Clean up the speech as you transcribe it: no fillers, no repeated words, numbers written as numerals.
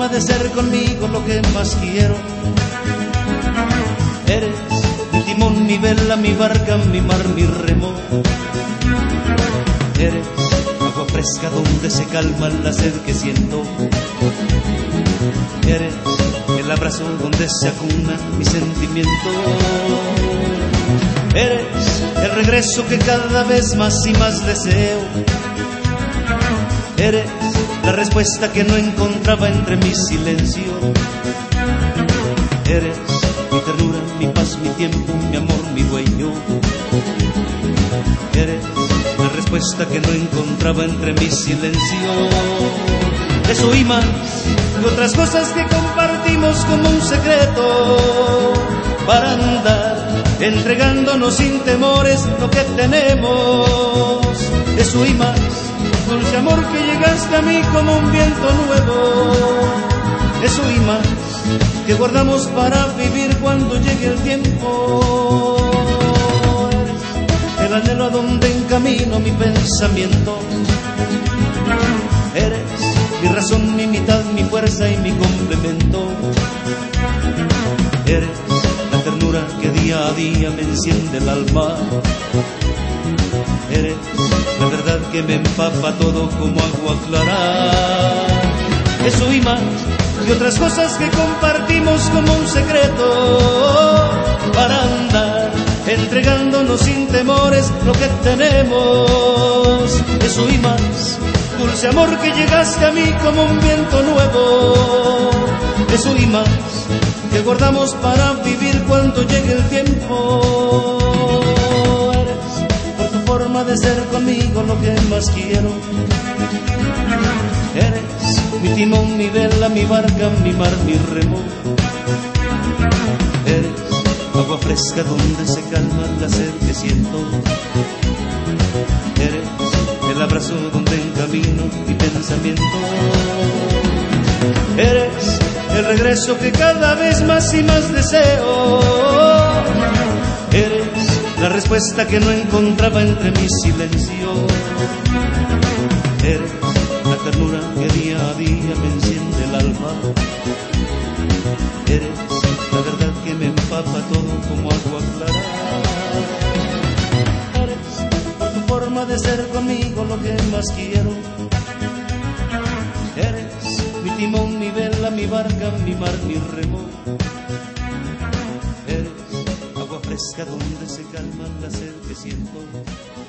forma de ser conmigo lo que más quiero. Eres mi timón, mi vela, mi barca, mi mar, mi remo. Eres agua fresca donde se calma la sed que siento. Eres el abrazo donde se acuna mi sentimiento. Eres el regreso que cada vez más y más deseo. Eres la respuesta que no encontraba entre mi silencio. Eres mi ternura, mi paz, mi tiempo, mi amor, mi dueño. Eres la respuesta que no encontraba entre mi silencio. Eso y más, y otras cosas que compartimos como un secreto, para andar entregándonos sin temores lo que tenemos. Eso y más, dulce amor que llegaste a mí como un viento nuevo. Eso y más, que guardamos para vivir cuando llegue el tiempo. Eres el anhelo a donde encamino mi pensamiento. Eres mi razón, mi mitad, mi fuerza y mi complemento. Eres la ternura que día a día me enciende el alma. Eres la verdad que me empapa todo como agua clara. Eso y más, y otras cosas que compartimos como un secreto, para andar entregándonos sin temores lo que tenemos. Eso y más, dulce amor que llegaste a mí como un viento nuevo. Eso y más, que guardamos para vivir cuando llegue el tiempo. Eres, por tu forma de ser conmigo, lo que más quiero. Eres mi timón, mi vela, mi barca, mi mar, mi remo. Eres agua fresca donde se calma la sed que siento. Eres el abrazo donde encamino mi pensamiento. Eres el regreso que cada vez más y más deseo. Eres la respuesta que no encontraba entre mi silencio. Eres la ternura que día a día me enciende el alma. Eres la verdad que me empapa todo como agua clara. Eres por tu forma de ser conmigo lo que más quiero. Eres mi timón, mi vela, mi barca, mi mar, mi remo. Eres agua fresca donde se calma la sed que siento.